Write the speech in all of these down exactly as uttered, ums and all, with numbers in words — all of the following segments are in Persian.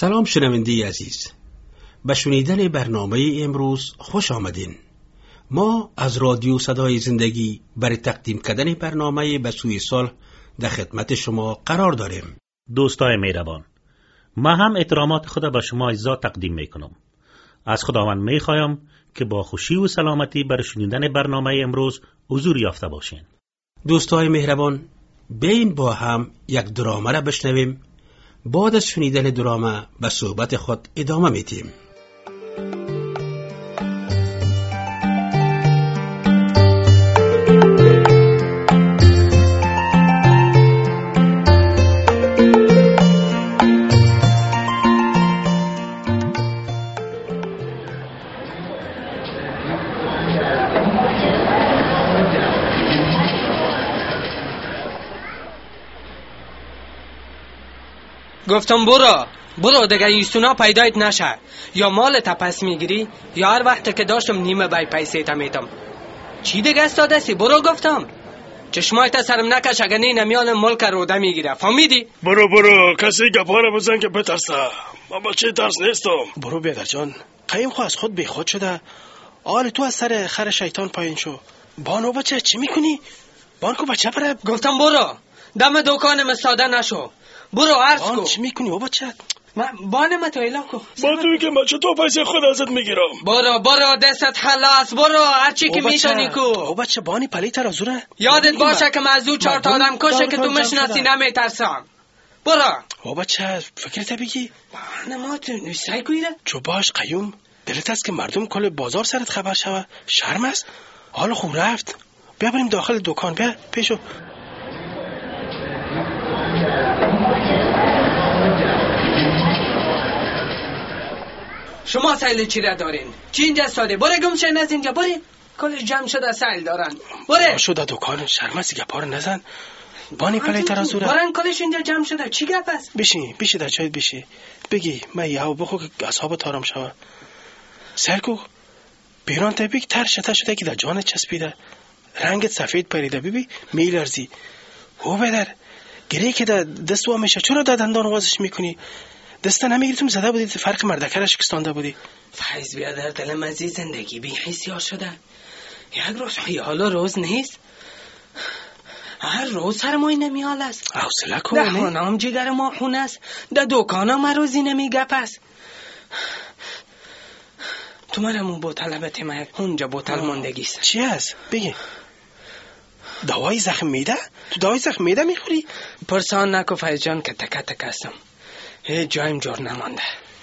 سلام شنونده عزیز، به شنیدن برنامه امروز خوش آمدین. ما از رادیو صدای زندگی برای تقدیم کردن برنامه به سوی صلح در خدمت شما قرار داریم. دوستای مهربان، ما هم احترامات خدا به شما عزیزا تقدیم میکنم. از خداوند میخوایم که با خوشی و سلامتی برای شنیدن برنامه امروز حضور یافته باشین. دوستای مهربان، بیاین با هم یک درامه را بشنویم. بعد از شنیدن درامه به صحبت خود ادامه میدیم. گفتم برو برو دیگه ایستونا پیدایت نشه، یا مالت پس میگیری یا هر وقت که داشتم نیمه بای پیسه تا میتم. چی دیگه استاده سی؟ برو گفتم. چشمایت سرم نکش، اگه نه نمیان ملک روده میگیره، فهمیدی؟ برو برو، کسی گپاره بزن که بترسه. ما بچه ترس نیستم. برو بیادر جان، قیم خو از خود بی خود شده. آل تو از سر خر شیطان پایین شو. بانو بچه چی میکنی؟ بانکو بچه پره. گفتم برو، دم دکانم ساده نشو. برو عرض کو. بان چی میکنی او بچه؟ من بانم تو ایلا کو. با توی که بچه تو پیسه خود ازت میگیرم. برو برو دستت خلاص، برو هرچی که میتونی کو. او بچه بانی پلی ترازوره. یادت باشه که مزدو چهار تا آدم کشه که تو مشناسی نمیترسم. برو. او بچه فکرت بگی؟ بانم تو نیستی کویره؟ چو باش قیوم، دلت است که مردم کل بازار سرت خبر شوه. شرم است؟ حالا خوب رفت. بیا بریم داخل دکان، بیا پیشو. شما سیل چی را دارین؟ چی اینجا ساده؟ بره گمشن از اینجا، بره. کلش جمع شده سیل دارن. بره. شده دکان، شرم است گپار نزن. بانی پلی ترازوره. برن کلش اینجا جمع شده. چی گپ است؟ بشین بشین در چایت بشی. بگی من یه هوا بخو که اصحاب تارم شوه. سرکو بیران تبیک تر شده شده که در جانت چسبیده. رنگت سفید پریده، ببی میلرزی. او بدر گریه که در دست وا میشه، چرا در دندان وازش میکنی؟ دسته نمیگیرتم زده بودی، فرق مردکه را شکستانده بودی. فیض بیا در دلم از زندگی بی حسیار شده. یک روز خیال روز نیست، هر روز سرمای نمیال است. حوصله کن. ده خانم جگر ما خون است، ده دکانم ما روزی نمیگپ است. تو مرمون بوتل بتیمه اونجا بوتل ماندگیست. چی هست؟ بگی. دوای زخم میده؟ تو دوای زخم میده میخوری؟ پرسان نکو فیض جان که تکه تکه هستم، هیچ جایم جور نمانده.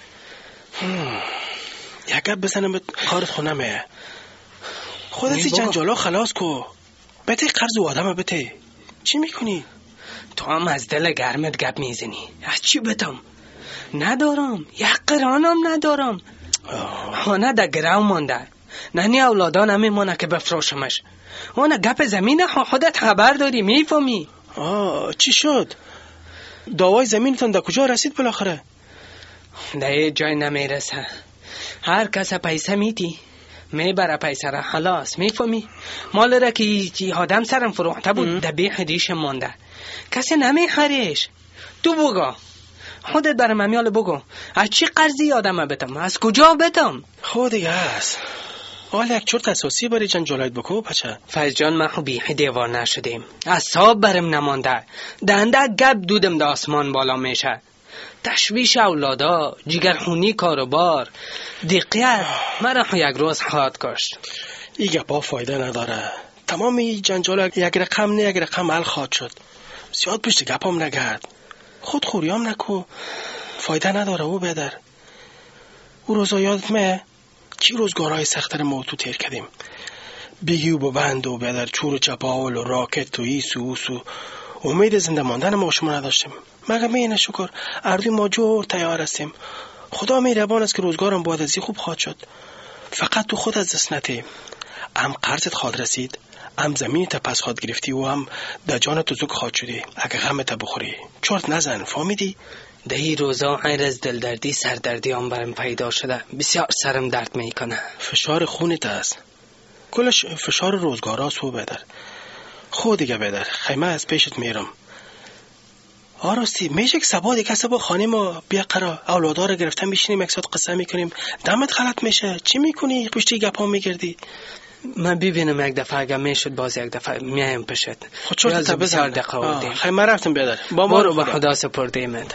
یک گپ بزنم به کارت خونمه. خودت جنجالا خلاص کو. بته قرض و آدم بته. چی میکنی؟ تو هم از دل گرمت گپ میزنی. از چی بتم؟ ندارم، یک قرانم ندارم. خانه در گرو مانده، ننی اولادان نمیمونه که بفروشمش. اون گپ زمین خودت خبر داری، میفهمی؟ آه چی شد؟ دعوای زمینتون در کجا رسید بالاخره؟ در جای نمیرسه. هر کس پیسه میتی میبره پیسه را، خلاص. میفهمی؟ مال را که آدم سرم فروخته بود در بیخ ریش مانده، کسی نمیخریش. تو بگو، خودت برام امیال بگو، از چی قرضی آدم بتم؟ از کجا بتم؟ خود دیگه هست. حالا یک چرت اساسی برای جنجالایت بکو بچه. فیض جان ما خو بیخی دیوار نشدیم، اصاب برم نمانده. دنده گپ دودم دا آسمان بالا میشه. تشویش اولادا، جگرخونی کاروبار، دقیقت مرا خو یک روز خواهد کشت. این گپا فایده نداره. تمام این جنجال یک رقم نه یک رقم حل خواهد شد. زیاد پشت گپام نگرد، خود خوریام نکو، فایده نداره. او بدر او روزا یادت مه چی روزگارهای سختر ما تو تیر کردیم. بیگی و ببند و بدر چور و چپاول و راکت و ایس و اوس و امید زنده ماندن ما شما نداشتیم. مگه مینه شکر اردوی ما جور تیار هستیم. خدا مهربان است که روزگارم باید ازی خوب خواهد شد. فقط تو خود از دست نتی. ام قرضت خواهد رسید، ام زمینی تا پس خواهد گرفتی و هم در جان تو زوک خواهد شدی. اگه غمت بخوری چرت نزن، فهمیدی؟ ده ای روزا غیر از دلدردی سردردی هم برم پیدا شده. بسیار سرم درد میکنه. فشار خونت است، کلش فشار روزگار هاست. و بدر خود دیگه بدر خیمه از پیشت میرم. آراستی میشه که سبا دیگه سبا خانه ما بیا قرار اولادها رو گرفتن میشینیم یک ساعت قصه میکنیم دمت غلط میشه. چی میکنی پشتی گپا میگردی؟ من ببینم یک دفعه اگه میشد باز یک دفعه میایم پشت. خود چرت تا بزن. خیلی من رفتم بیادر. با ما رو به خدا سپرده مد.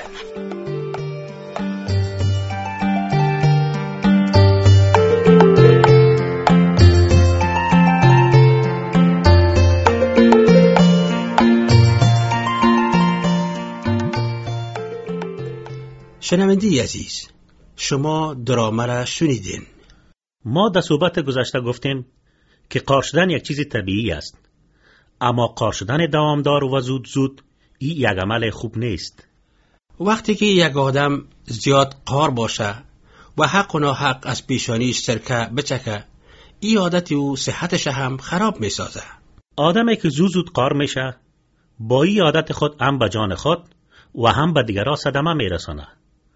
شنونده عزیز، شما درامه را شنیدین. ما در صحبت گذشته گفتیم که قار شدن یک چیز طبیعی است، اما قار شدن دوامدار و زود زود این یک عمل خوب نیست. وقتی که یک آدم زیاد قار باشه و حق و ناحق از پیشانیش سرکه بچکه، این عادت او صحتش هم خراب می سازه. آدمی که زود زود قار میشه با این عادت خود هم به جان خود و هم به دیگران صدمه می رسانه.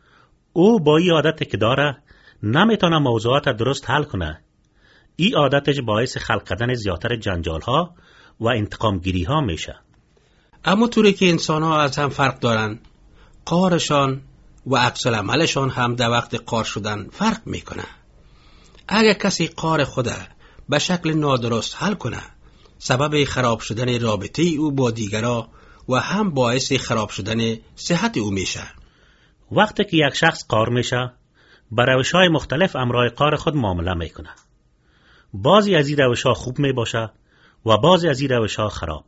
او با این عادت که داره نمیتونه موضوعات درست حل کنه. این عادتش باعث خلق کردن زیادتر جنجال ها و انتقام گیری ها میشه. اما طوری که انسان ها از هم فرق دارن، قارشان و عکس العملشان هم در وقت قار شدن فرق میکنه. اگر کسی قار خود به شکل نادرست حل کنه، سبب خراب شدن رابطه او با دیگران و هم باعث خراب شدن صحت او میشه. وقتی که یک شخص قار میشه، با روش‌های مختلف امرای قار خود معامله میکنه. بعضی از این روش‌ها خوب میباشه و بعضی از این روش‌ها خراب.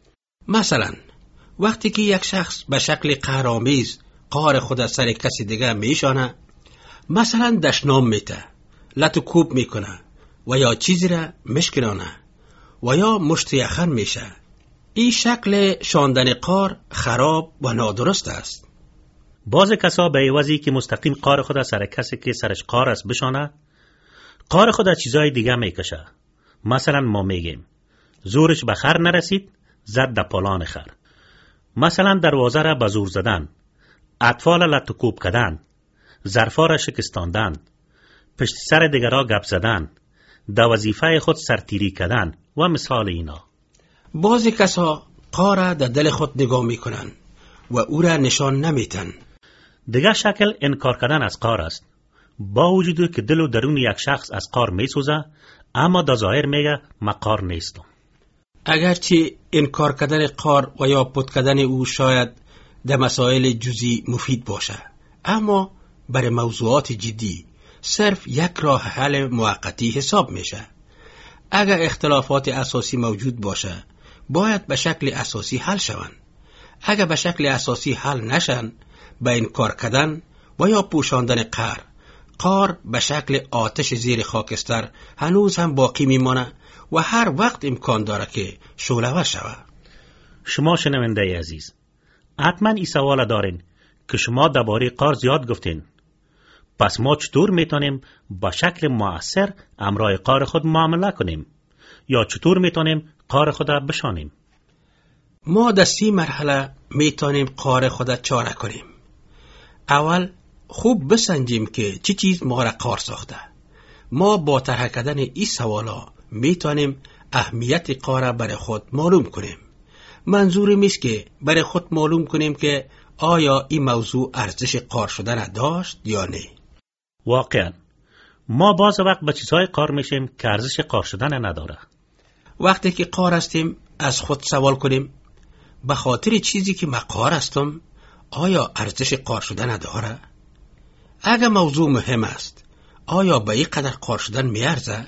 مثلا وقتی که یک شخص به شکل قهرآمیز قار خود از سر کسی دیگه میشانه، مثلا دشنام میته، لط و کوب میکنه و یا چیزی را مشکنانه و یا مشت یخن میشه، این شکل شاندن قار خراب و نادرست است. بعض کسا به عوضی که مستقیم قار خود از سر کسی که سرش قار است بشانه، قار خود از چیزای دیگه میکشه. مثلا ما میگیم زورش به خر نرسید، زد در پالان خر. مثلا دروازه را به زور زدن، اطفال لط و کوب کردن، ظرفا را شکستاندن، پشت سر دیگران گپ زدن، در وظیفه خود سرتیری کردن و مثال اینا. بعضی کسا قار را در دل خود نگاه میکنن و او را نشان نمیتن. دیگه شکل انکار کردن از قار است. با وجود که دل و درون یک شخص از قار میسوزه، اما در ظاهر میگه من قار نیستم. اگرچه انکار کردن قار و یا پت کردن او شاید در مسائل جزئی مفید باشه، اما برای موضوعات جدی صرف یک راه حل موقتی حساب میشه. اگر اختلافات اساسی موجود باشه، باید به شکل اساسی حل شوند. اگر به شکل اساسی حل نشن، به انکار کردن و یا پوشاندن قار، قار به شکل آتش زیر خاکستر هنوز هم باقی میمانه و هر وقت امکان داره که شعله‌ور شود. شما شنونده عزیز، حتما این سوال دارین که شما درباره قار زیاد گفتین. پس ما چطور میتونیم با شکل مؤثر امرای قار خود معامله کنیم؟ یا چطور میتونیم قار خود را بشانیم؟ ما در سی مرحله میتونیم قار خود چاره کنیم. اول خوب بسنجیم که چی چیز ما را قار ساخته. ما با طرح کردن این سوالا میتونیم اهمیت قار برای خود معلوم کنیم. منظورم است که برای خود معلوم کنیم که آیا این موضوع ارزش قار شدن داشت یا نه. واقعا ما باز وقت به چیزهای قار میشیم که ارزش قار شدن نداره. وقتی که قار هستیم از خود سوال کنیم به خاطر چیزی که من قار هستم آیا ارزش قار شدن داره؟ اگر موضوع مهم است آیا به این قدر قار شدن میارزه؟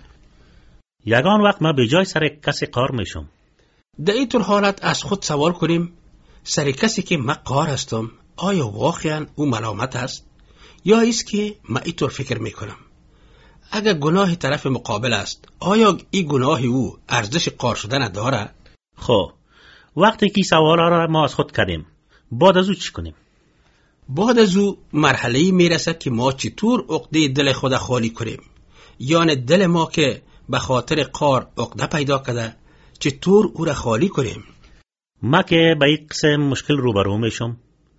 یگان وقت ما به جای سر کسی قار میشم. در این طور حالت از خود سوال کنیم سر کسی که من قار هستم آیا واقعا او ملامت است یا ایست که من این طور فکر میکنم؟ اگر گناه طرف مقابل است آیا این گناه او ارزش قار شدن داره؟ خب وقتی که سوالا را ما از خود کردیم بعد از او چی کنیم؟ بعد از او مرحله‌ای میرسد که ما چطور عقده دل خود خالی کنیم، یعنی دل ما که به خاطر قار عقده پیدا کرده چطور او را خالی کنیم. ما که به یک قسم مشکل روبرو میشم،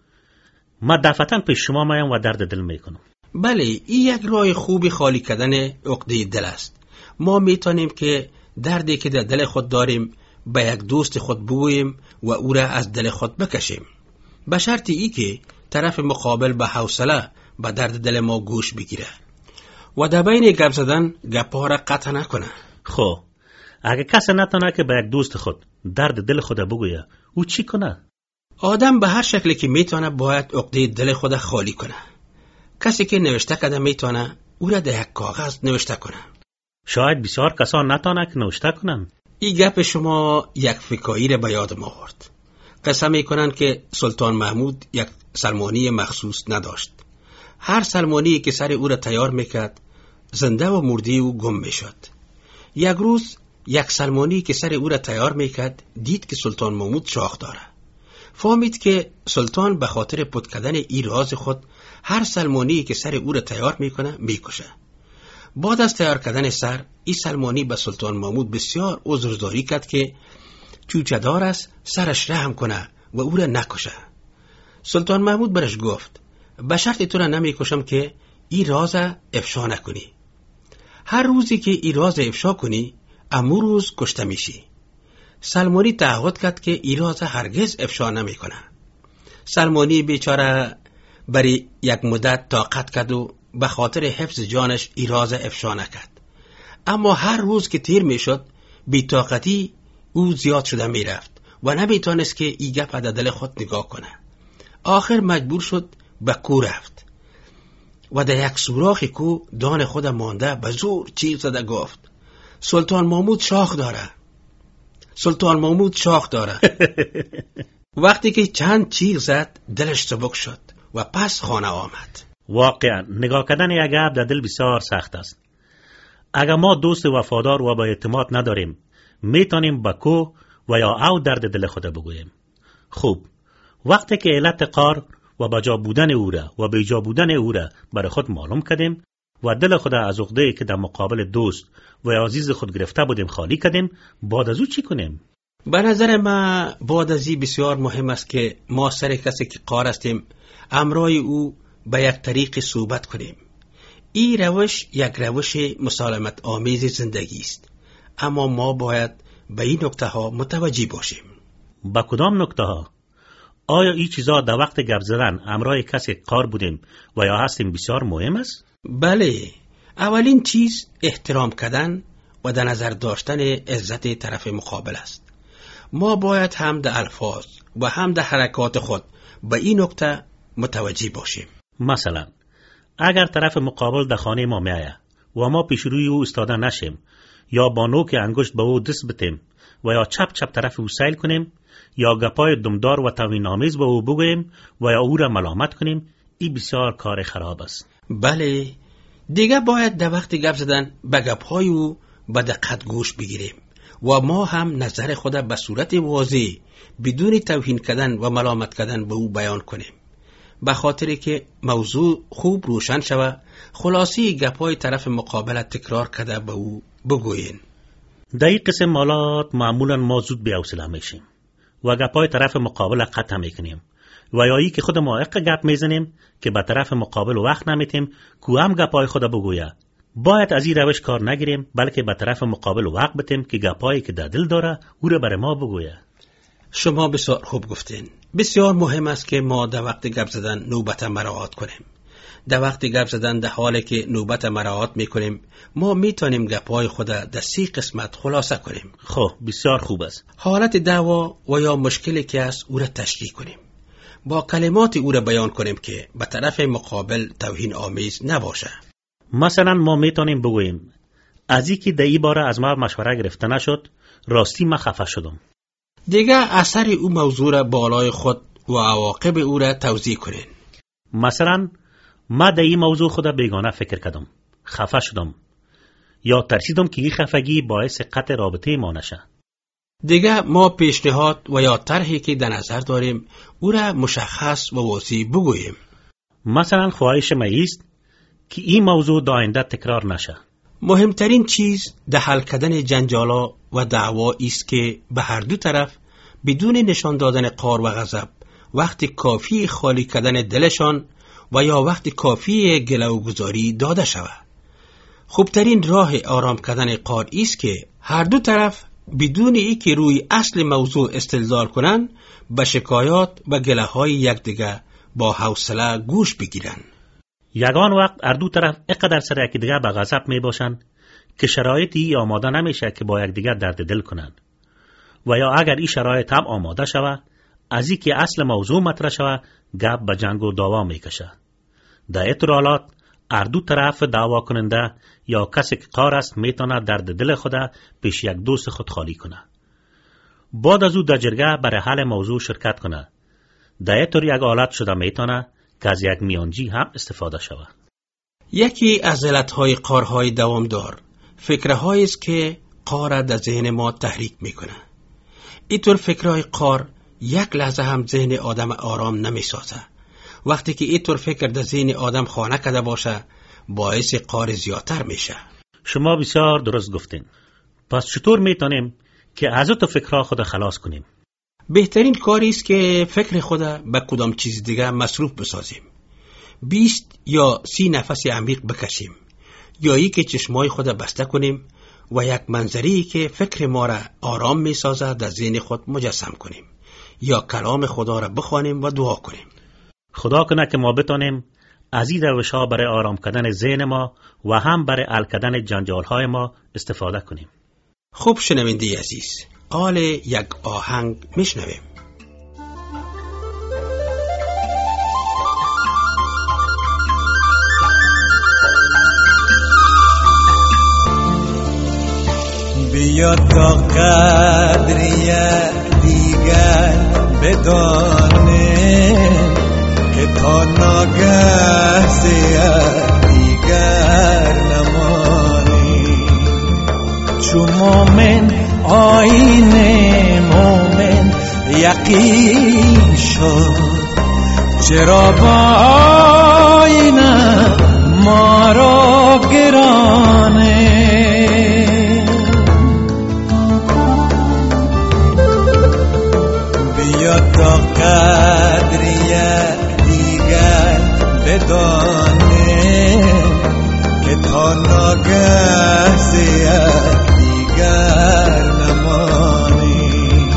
ما دفعتاً پیش شما میام و درد دل میکنم. بله، این یک راه خوبی خالی کردن عقده دل است. ما میتونیم که دردی که در دل خود داریم به یک دوست خود بگوییم و او را از دل خود بکشیم. به شرط ای که طرف مقابل به حوصله به درد دل ما گوش بگیره و در بین گپ زدن گپا را قطع نکنه. خب اگه کسی نتونه که به یک دوست خود درد دل خود بگویه، او چی کنه؟ آدم به هر شکلی که میتونه باید عقده دل خود خالی کنه. کسی که نوشته کرده میتونه او را در یک کاغذ نوشته کنه. شاید بسیار کسان نتونه که نوشته کنن. این گپ شما یک فکایی را به یاد ما آورد. قصه میکنن که سلطان محمود یک سلمانی مخصوص نداشت. هر سلمانی که سر او را تیار میکرد زنده و مردی او گم میشد. یک روز یک سلمانی که سر او را تیار میکرد دید که سلطان محمود شاخ داره. فهمید که سلطان به خاطر پد کردن این راز خود هر سلمانی که سر او را تیار میکنه میکشه. بعد از تیار کردن سر، این سلمانی به سلطان محمود بسیار عذرداری کرد که چوچه‌دار است، سرش رحم کنه و او را نکشه. سلطان محمود برش گفت به شرط تو را نمیکشم که این راز افشا نکنی. هر روزی که این راز افشا کنی امو روز کشته میشی. سلمانی تعهد کرد که این راز هرگز افشا نمیکنه. سلمانی بیچاره برای یک مدت طاقت کرد و به خاطر حفظ جانش این راز افشا نکرد. اما هر روز که تیر میشد بی‌طاقتی او زیاد شده میرفت و نمیتونست که این گپ در دل خود نگاه کنه. آخر مجبور شد به کو رفت و در یک سوراخ کو دان خود مانده به زور چیغ زده گفت سلطان محمود شاخ داره، سلطان محمود شاخ داره. وقتی که چند چیغ زد دلش سبک شد و پس خانه آمد. واقعا نگاه کردن یک گپ در دل بسیار سخت است. اگر ما دوست وفادار و با اعتماد نداریم میتونیم با کو و یا او درد دل خود بگوییم. خوب، وقتی که علت قار و بجا بودن او را و بیجا بودن او را برای خود معلوم کردیم و دل خود از عقده‌ای که در مقابل دوست و عزیز خود گرفته بودیم خالی کردیم، بعد از او چی کنیم؟ به نظر من بعد از این بسیار مهم است که ما سر کسی که قار هستیم امرای او به یک طریق صحبت کنیم. این روش یک روش مسالمت آمیز زندگی است، اما ما باید به این نکته ها متوجه باشیم. با کدام نکته ها؟ آیا این چیزا در وقت گپ زدن امرای کسی قار بودیم و یا هستیم بسیار مهم است؟ بله، اولین چیز احترام کردن و در نظر داشتن عزت طرف مقابل است. ما باید هم در الفاظ و هم در حرکات خود به این نکته متوجه باشیم. مثلا اگر طرف مقابل در خانه ما میایه و ما پیش روی او ایستاده نشیم یا با نوک انگشت به او دست بتیم و یا چپ چپ طرف او سیل کنیم یا گپای دمدار و توهین‌آمیز به او بگوییم و یا او را ملامت کنیم، این بسیار کار خراب است. بله، دیگه باید در وقت گپ زدن به گپ‌های او به دقت گوش بگیریم و ما هم نظر خود به صورت واضح بدون توهین کردن و ملامت کردن به او بیان کنیم، به خاطر که موضوع خوب روشن شود. خلاصی گپ‌های طرف مقابل تکرار کرده به او بگویین. در این قسم مالات معمولا ما زود به حوصله میشیم و گپ‌های طرف مقابل قطع میکنیم و یا ای که خود ما اق گپ میزنیم که به طرف مقابل وقت نمیتیم که هم گپ‌های خود بگویه. باید از این روش کار نگیریم، بلکه به طرف مقابل وقت بتیم که گپ‌هایی که در دل داره او را برای ما بگویه. شما بسیار خوب گفتین. بسیار مهم است که ما در وقت گپ زدن نوبت مراعات کنیم. در وقت گپ زدن در حالی که نوبت مراعات میکنیم ما میتونیم گپ‌های خود در سی قسمت خلاصه کنیم. خب بسیار خوب است. حالت دعوا و یا مشکلی که است او را تشریح کنیم. با کلمات او را بیان کنیم که به طرف مقابل توهین آمیز نباشه. مثلا ما میتونیم بگوییم از اینکه در این باره از ما مشوره گرفته نشد، راستی من خفه شدم. دیگه اثر او موضوع را بالای خود و عواقب او را توضیح کنین. مثلا ما در این موضوع خود بیگانه فکر کردم، خفه شدم یا ترسیدم که این خفگی باعث قطع رابطه ما نشه. دیگه ما پیشنهاد و یا طرحی که در نظر داریم او را مشخص و واضح بگوییم. مثلا خواهش ما است که این موضوع در آینده تکرار نشه. مهمترین چیز در حل کردن جنجالا و دعوا است که به هر دو طرف بدون نشان دادن قهر و غضب وقت کافی خالی کردن دلشان و یا وقت کافی گله و گذاری داده شود. خوبترین راه آرام کردن قهر است که هر دو طرف بدون ای که روی اصل موضوع استدلال کنن به شکایات و گله های یکدیگر با حوصله گوش بگیرن. یگان وقت هر دو طرف اینقدر سر یکدیگر به غضب می باشن که شرایطی آماده نمیشه که با یکدیگر درد دل کنن و یا اگر این شرایط هم آماده شوه از این که اصل موضوع مطرح شوه گپ به جنگ و دعوا میکشه. در این حالات هر دو طرف دعوا کننده یا کسی که قار است میتونه درد دل خود پیش یک دوست خود خالی کنه. بعد از او در جرگه برای حل موضوع شرکت کنه. در این طور یک حالت شده میتونه که از یک میانجی هم استفاده شود. یکی از علتهای قارهای دوامدار فکرهایی است که قار در ذهن ما تحریک میکنه. اینطور فکرهای قار یک لحظه هم ذهن آدم آرام نمیسازه. وقتی که اینطور فکر در ذهن آدم خانه کرده باشه باعث قار زیادتر میشه. شما بسیار درست گفتین. پس چطور میتونیم که از تو فکرها خود خلاص کنیم؟ بهترین کاری است که فکر خود به کدام چیز دیگه مصروف بسازیم. بیست یا سی نفس عمیق بکشیم یا ای که چشمای خود بسته کنیم و یک منظری که فکر ما را آرام می سازه در ذهن خود مجسم کنیم یا کلام خدا را بخوانیم و دعا کنیم. خدا کنه که ما بتونیم از این روش‌ها برای آرام کردن ذهن ما و هم برای حل کردن جنجال‌های ما استفاده کنیم. خوب شنونده عزیز، قال یک آهنگ میشنویم. بیا تا قدری دیگر بدانیم که تا ناگه زیاد دیگر نمانیم. چون مومن آیین مومن یقین شد چرا با آینه ما را گرانه. بیا تا قدری دیگر بدانیم که تا ناگه زیاد دیگر نمانیم.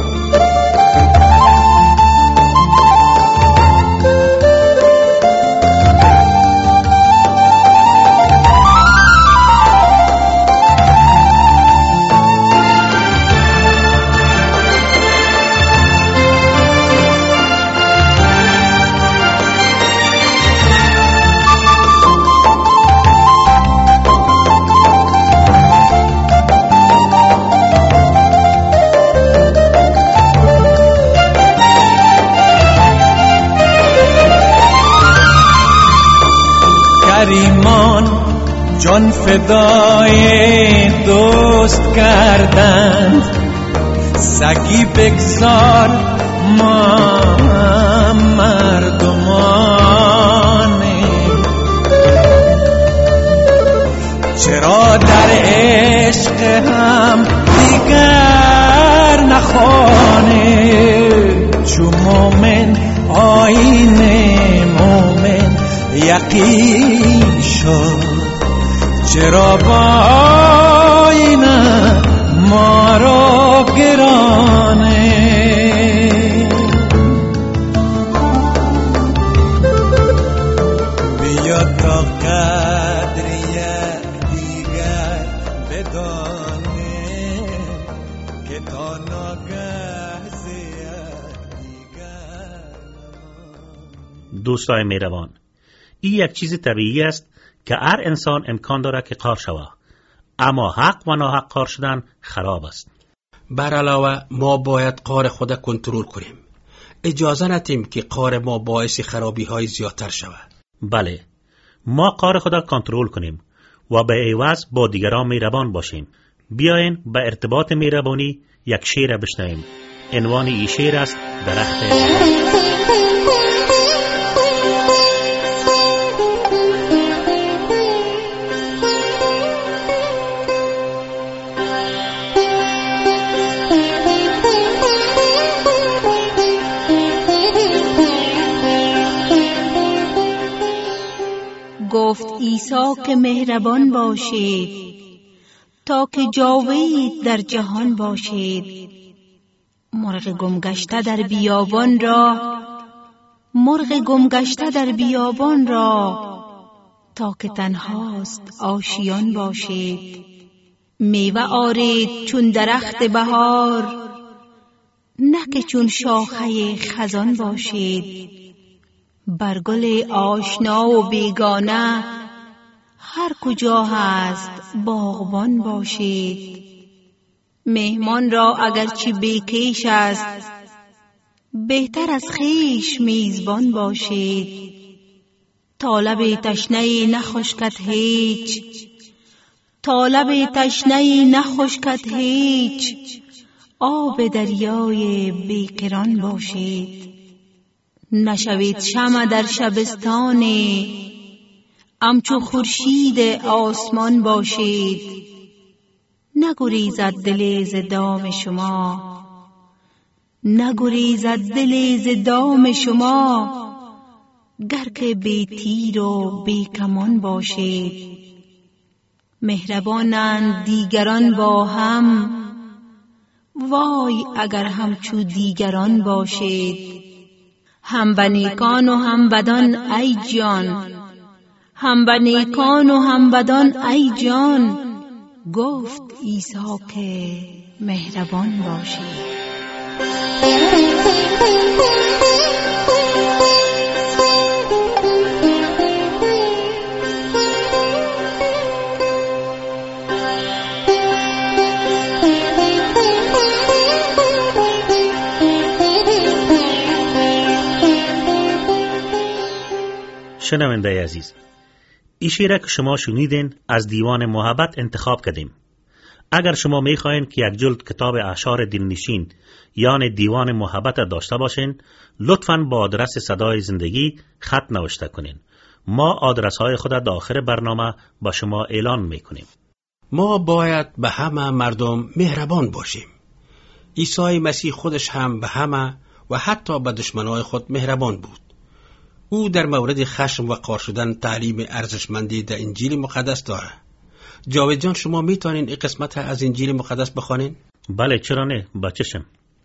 کریمان جان فدای دوست کردند، سگی بگذار ما مردمانیم. چرا در عشق هم دیگر نخوانیم؟ چون مومن آیین مومن یقین شد چرا با آینه ما را گرانه. بیا تا قدری دیگر بدانیم که تا ناگه زیاد دیگر. دوستای مهربان، این یک چیز طبیعی است که هر انسان امکان داره که قار شود، اما حق و ناحق قار شدن خراب است. بر علاوه ما باید قار خود کنترل کنیم. اجازه ندیم که قار ما باعث خرابی های زیادتر شود. بله، ما قار خود کنترل کنیم و به عوض با دیگران مهربان باشیم. بیاین به ارتباط مهربانی یک شعر بشنویم. عنوان این شعر است درخت. گفت عیسی که مهربان باشید، تا که جاوید در جهان باشید. مرغ گمگشته در بیابان را، مرغ گمگشته در بیابان را، تا که تنهاست آشیان باشید. میوه آرید چون درخت بهار، نه که چون شاخه خزان باشید. بر گل آشنا و بیگانه، هر کجا هست باغبان باشید. مهمان را اگرچه بیکیش است، بهتر از خویش میزبان باشید. طالب تشنه نخشکد هیچ، طالب تشنه نخشکد هیچ، آب دریای بیکران باشید. نشوید شمع در شبستانی، همچو خورشید آسمان باشید. نگریزد دل ز دام شما، نگریزد دل ز دام شما، گر که بی تیر و بی کمان باشید. مهربانند دیگران با هم، وای اگر همچو دیگران باشید. هم به نیکان و هم بدان ای جان، هم به نیکان و هم بدان ای جان، گفت عیسی که مهربان باشید. شنونده عزیز، این شعر که شما شنیدین از دیوان محبت انتخاب کردیم. اگر شما میخواین که یک جلد کتاب اعشار دلنشین یعنی دیوان محبت داشته باشین، لطفاً با آدرس صدای زندگی خط نوشته کنین. ما آدرس های خود در آخر برنامه با شما اعلان میکنیم. ما باید به همه مردم مهربان باشیم. عیسی مسیح خودش هم به همه و حتی به دشمنای خود مهربان بود. او در مورد خشم و قار شدن تعلیم ارزشمندی در انجیل مقدس داره. جاوید جان، شما میتونین این قسمت از انجیل مقدس بخوانین؟ بله، چرا نه، با چشم.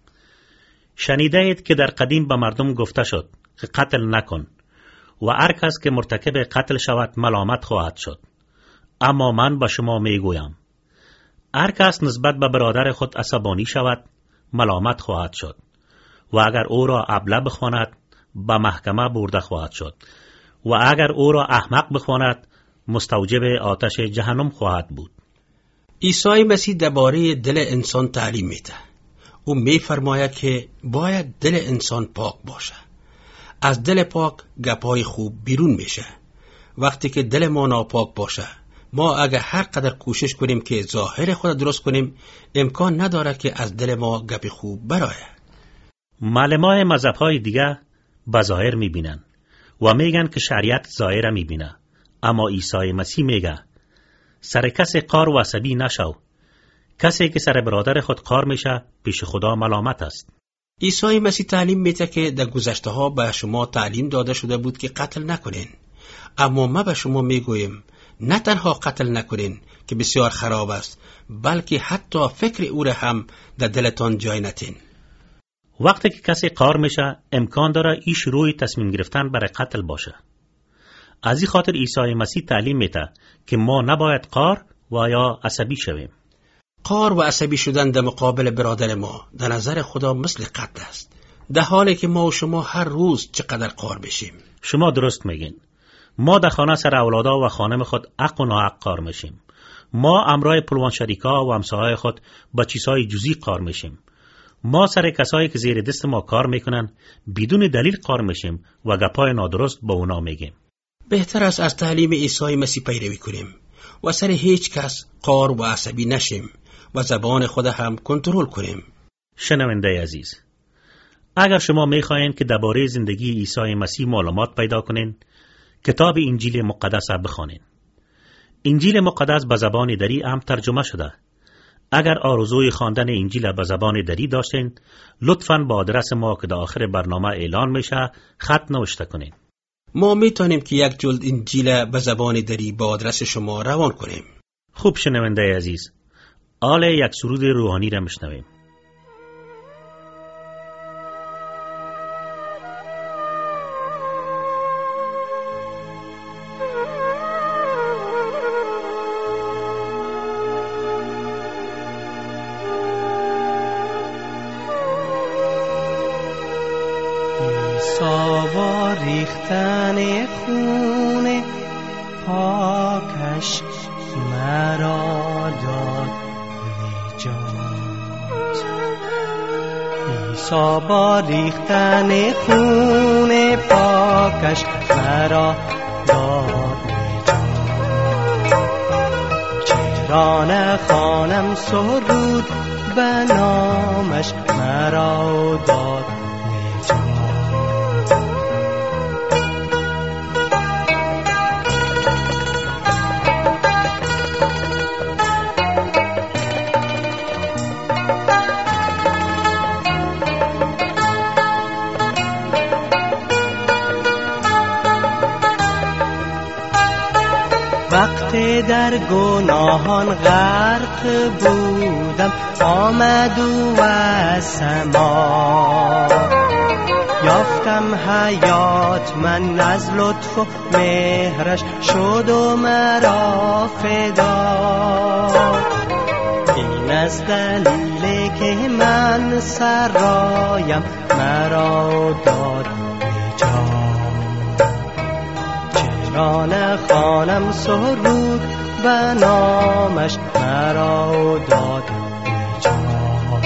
شنیده اید که در قدیم به مردم گفته شد که قتل نکن و هر کس که مرتکب قتل شود ملامت خواهد شد. اما من با شما میگویم هر کس نسبت به برادر خود عصبانی شود ملامت خواهد شد و اگر او را ابله بخواند به محکمه برده خواهد شد و اگر او را احمق بخواند مستوجب آتش جهنم خواهد بود. عیسی مسیح درباره دل انسان تعلیم میده. او میفرماید که باید دل انسان پاک باشه. از دل پاک گپای خوب بیرون میشه. وقتی که دل ما ناپاک باشه، ما اگر هر قدر کوشش کنیم که ظاهر خود درست کنیم، امکان نداره که از دل ما گپ خوب برآید. معلمان مذهب‌های دیگه به ظاهر میبینن و میگن که شریعت ظاهر میبینه، اما عیسی مسیح میگه سر کسی قار و عصبی نشو. کسی که سر برادر خود قار میشه پیش خدا ملامت است. عیسی مسیح تعلیم میده که در گذشته ها به شما تعلیم داده شده بود که قتل نکنین، اما ما به شما میگویم نه تنها قتل نکنین که بسیار خراب است، بلکه حتی فکر او را هم در دلتان جای نتین. وقتی که کسی قار میشه امکان داره این شروع تصمیم گرفتن برای قتل باشه. از این خاطر عیسی مسیح تعلیم میده که ما نباید قار و یا عصبی شویم. قار و عصبی شدن در مقابل برادر ما در نظر خدا مثل قتل است، در حالی که ما و شما هر روز چقدر قار بشیم. شما درست میگین. ما در خانه سر اولادا و خانم خود حق و ناحق قار میشیم. ما امرای پلوان شریکا و همسایه‌های خود با چیزهای جزئی قار میشیم. ما سر کسایی که زیر دست ما کار میکنن بدون دلیل قار میشیم و گپای نادرست با اونا میگیم. بهتر است از تعلیم عیسی مسیح پیروی کنیم و سر هیچ کس قار و عصبی نشیم و زبان خود هم کنترل کنیم. شنونده عزیز، اگر شما میخواین که درباره زندگی عیسی مسیح معلومات پیدا کنین، کتاب انجیل مقدس را بخوانین. انجیل مقدس به زبان دری هم ترجمه شده. اگر آرزوی خواندن انجیل به زبان دری داشتین، لطفاً با آدرس ما که در آخر برنامه اعلان میشه خط نوشته کنین. ما میتونیم که یک جلد انجیل به زبان دری با آدرس شما روان کنیم. خوب شنونده عزیز، آل یک سرود روحانی را میشنویم. با ریختن خون پاکش مرا داد نجات. عیسی با ریختن خون پاکش مرا داد نجات. چرا نخوانم سرود به نامش مرا داد نجات. وقتی در گناهان غرق بودم آمد او از سما. یافتم حیات من از لطف و مهرش شد و مرا فدا. این از دلیل که من سرایم مرا داد نجات. چرا نخوانم سرود به نامش مرا داد نجات.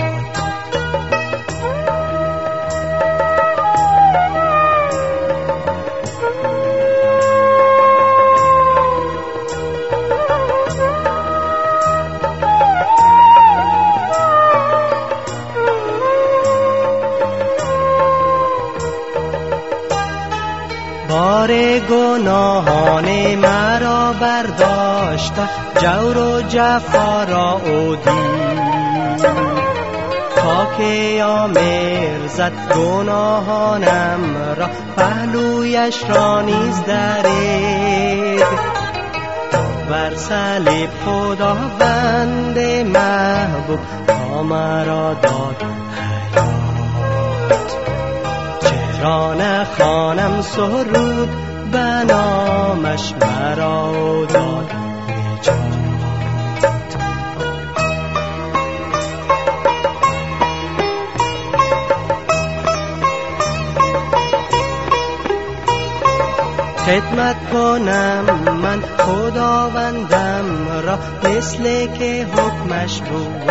بار گناهان مرا برداشته جور و جفا را او دید. تا که آمر زد گناهانم را پهلویش را نیز درید. بر صلیب خداوند محبوب تا مرا داد حیات. چرا نخوانم سرود به نامش مرا داد نجات. خدمت کنم من خداوندم را مثل که حکمش بود.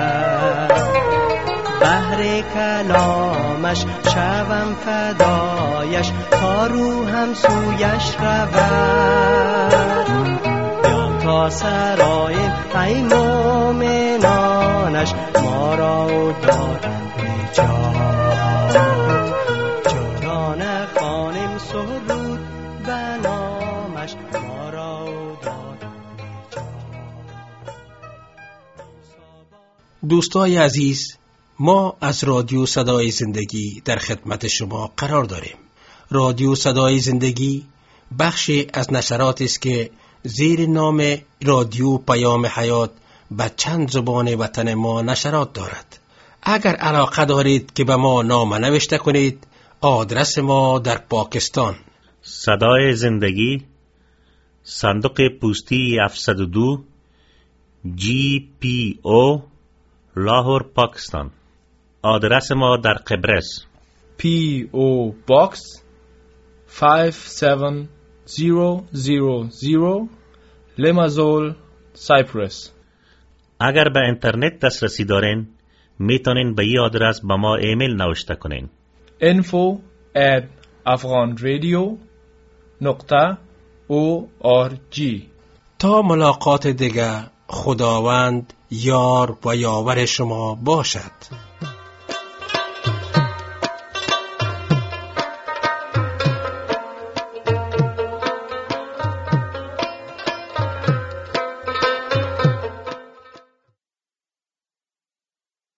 بهر کلامش شوم فدایش تا روحم سویش رود. یا تا سرای ای مومنانش ما را داد نجات. چرا نخوانیم سرود به نامش ما را داد نجات. دوستای عزیز، ما از رادیو صدای زندگی در خدمت شما قرار داریم. رادیو صدای زندگی بخشی از نشرات است که زیر نام رادیو پیام حیات به چند زبان وطن ما نشرات دارد. اگر علاقه دارید که به ما نامه نوشته کنید، آدرس ما در پاکستان: صدای زندگی، صندوق پستی هفتصد و دو، جی پی او، لاهور، پاکستان. آدرس ما در قبرس: پی او Box پنج هفت صفر صفر صفر لمازول، سایپرس. اگر به اینترنت دسترسی دارین میتونین به این آدرس به ما ایمیل نوشته کنین: info at afghanradio نقطه او آر جی. تا ملاقات دیگر، خداوند یار و یاور شما باشد.